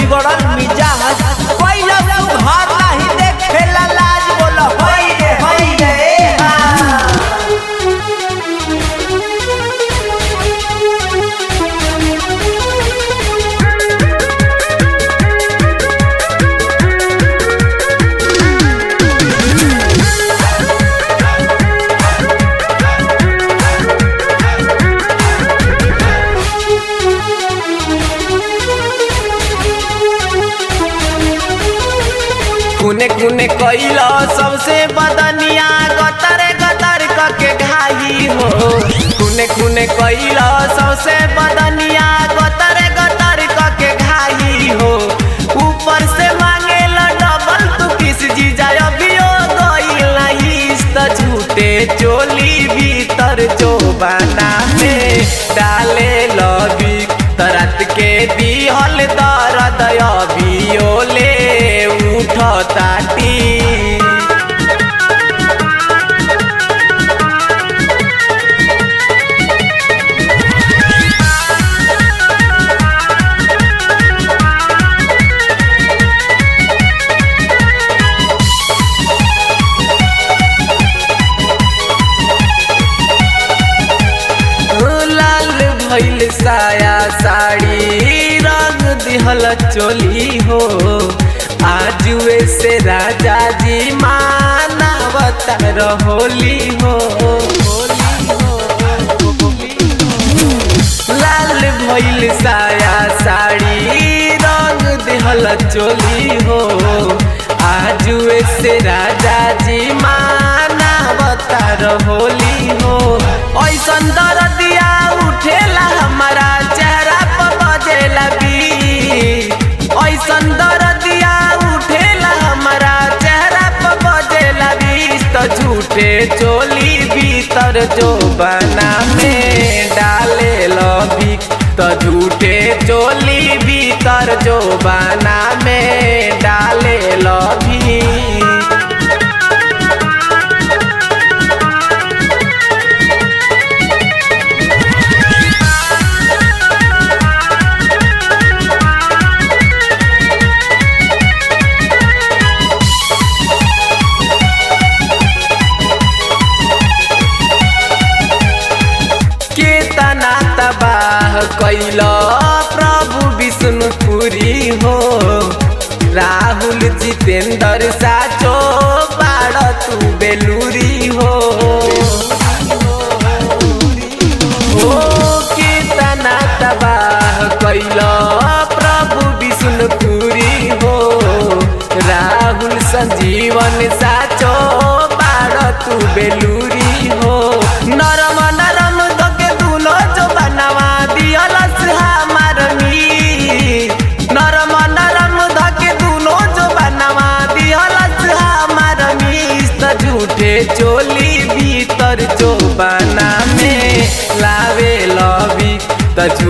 बिगड़ल मिजाज पहिला घर नहीं देखेला लाज बोल होई रे कुने कुने कइला सबसे बदनिया गतर गतर के घाई हो कुने कुने कइला सबसे बदनिया गतर गतर के घाई हो ऊपर से मांगेला डबल तू किस जीजा अभियो गइला इस त झूठे चोली भीतर जो बना में डाले लबी तरत के दिहल दर्द अभियो ले ताटी लाल भइल साया साड़ी रंग दिहल चोली हो आजुए से राजा जी मानवतर होली हो लाल भइल साया साड़ी रंग दिहल चोली हो आजुए से राजा जी मानवतर होली हो ऐसन दर्दिया उठेला हमारा चेहरा पर बजेला भी ऐसन दर्दिया झूठे चोली भीतर जो बना में डाले लबी तो झूठे चोली भीतर जो बना में डाले लबी केतना तबाह कैला प्रभु विष्णुपुरी हो राहुल जितेंद्र साचो बाड़ तू बेलूरी हो केतना तबाह कैला प्रभु विष्णुपुरी हो राहुल संजीवन साचो बाड़ तू बेलूरी हो नरम नरम जो बनवा दियलस हमार नरम नरम धके दूनो जो बनवा दियलस हमार त झूठे चोली भीतर जो बना में लावे लबी त